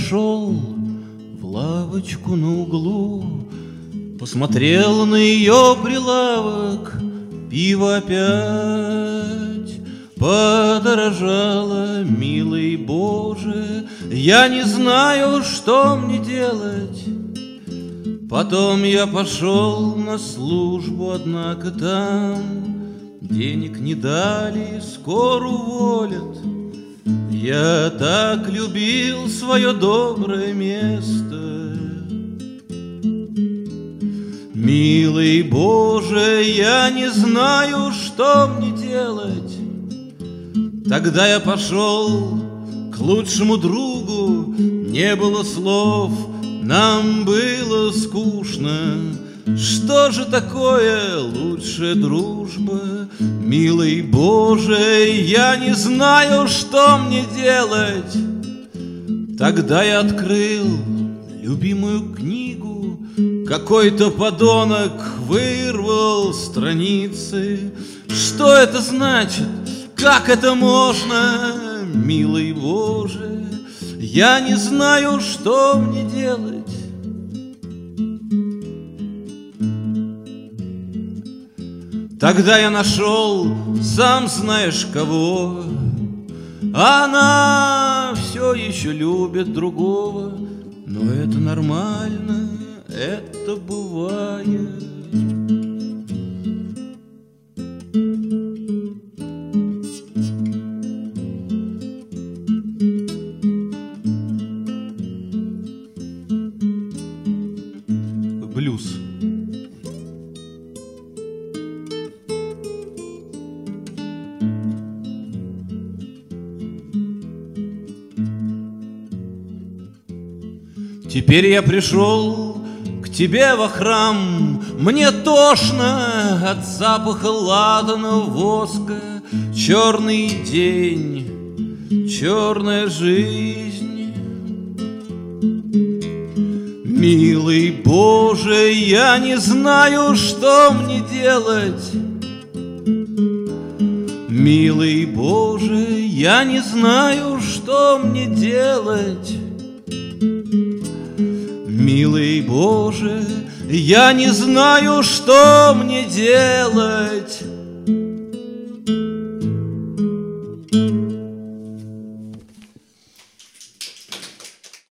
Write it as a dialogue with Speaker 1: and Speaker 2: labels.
Speaker 1: зашел в лавочку на углу, посмотрел на ее прилавок, пиво опять подорожало, милый Боже, я не знаю, что мне делать. Потом я пошел на службу, однако там денег не дали, скоро уволят. Я так любил свое доброе место. Милый Боже, я не знаю, что мне делать. Тогда я пошел к лучшему другу, не было слов, нам было скучно. Что же такое лучшая дружба? Милый Боже, я не знаю, что мне делать. Тогда я открыл любимую книгу, какой-то подонок вырвал страницы. Что это значит? Как это можно? Милый Боже, я не знаю, что мне делать. Тогда я нашел, сам знаешь кого. Она все еще любит другого, но это нормально, это бывает. Блюз. Теперь я пришел к тебе во храм, мне тошно от запаха ладаного воска. Черный день, черная жизнь. Милый Боже, я не знаю, что мне делать. Милый Боже, я не знаю, что мне делать. Милый Боже, я не знаю, что мне делать.